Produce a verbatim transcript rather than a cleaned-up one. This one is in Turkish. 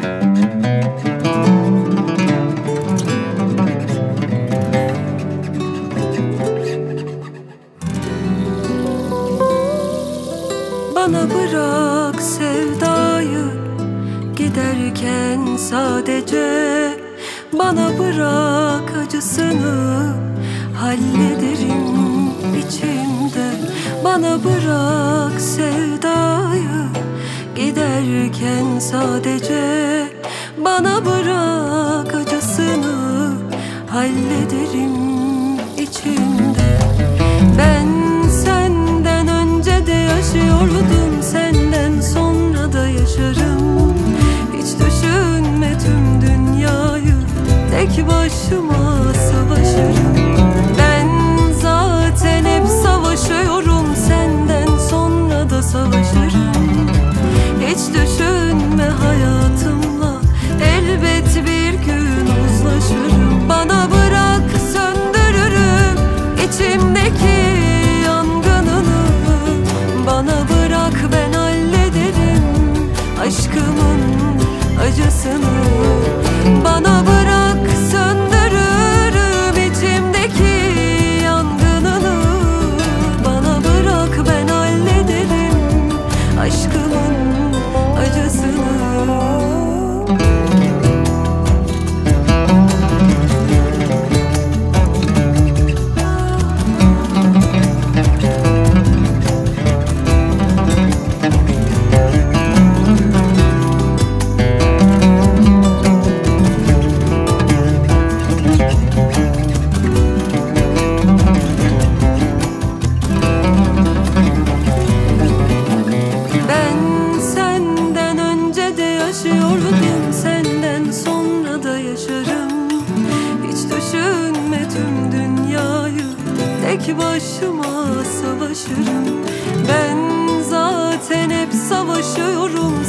Bana bırak sevdayı, giderken sadece bana bırak acısını, hallederim içimde. Bana bırak sevdayı, giderken sadece bana bırak acısını, hallederim içimde. Ben senden önce de yaşıyordum, senden sonra da yaşarım. Hiç düşünme tüm dünyayı, tek başıma savaşırım. Ben zaten hep savaşıyorum, senden sonra da savaşırım. Hiç düşünme hayatımla, elbet bir gün uzlaşırım. Bana bırak söndürürüm içimdeki yangınını, bana bırak ben hallederim aşkımın acısını. Bana bırak söndürürüm içimdeki yangınını, bana bırak ben hallederim aşkımın acısını. Yaşıyordum, senden sonra da yaşarım. Hiç düşünme tüm dünyayı, tek başıma savaşırım. Ben zaten hep savaşıyorum,